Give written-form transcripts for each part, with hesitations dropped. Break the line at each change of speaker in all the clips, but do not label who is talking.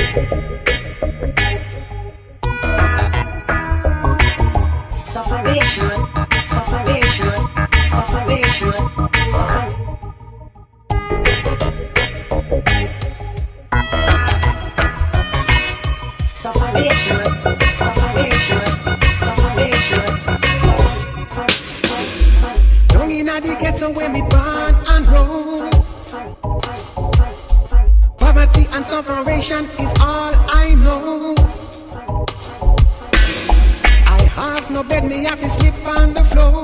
Young inna the ghetto where me born and grow. Poverty and suffering is all I know. I have no bed, me have to sleep on the floor.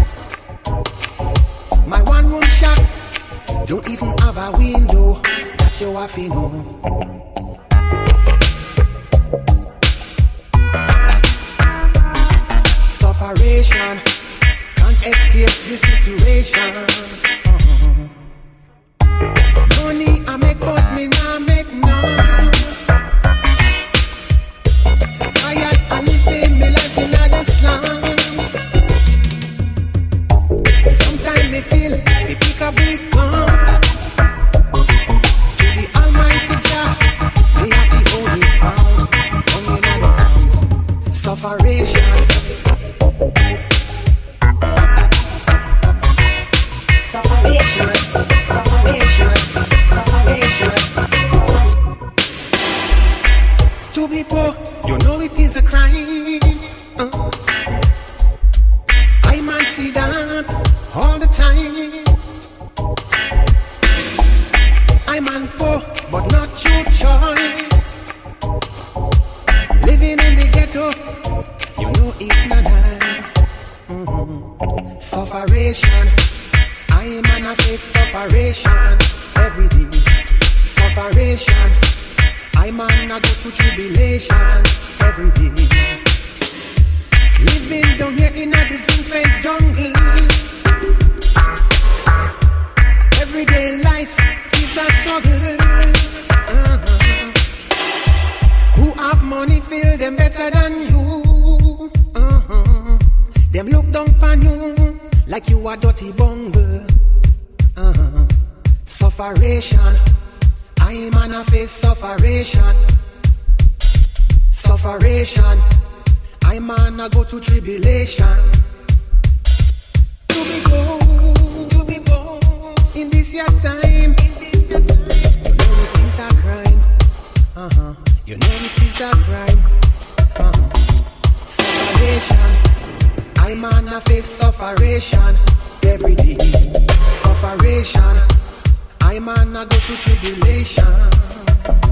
My one room shack don't even have a window. That you have to know. Sufferation can't escape the situation. Money I make, but me nah make none. Tired of living me life in the slum. Sometimes me feel we pick a big gun. To the Almighty Jah, we have to hold it down. Only in the slums, sufferation. To be poor, you know it is a crime. I might see that all the time. I'm man poor, but not your choice. Living in the ghetto, you know it not nice. Sufferation, I'm on a face sufferation every day. Sufferation, I'm on a go through tribulation every day. Living down here in a disenchanted jungle. Everyday life is a struggle. Who have money feel them better than you. Them look down upon you like you a dirty bungle. Sufferation, I'm on a face sufferation. Sufferation, I'm on a go to tribulation. To be born in this your time. You know it is a crime. You know it is a crime. Sufferation, I'm on a face sufferation every day. Sufferation, I'm on a go to tribulation.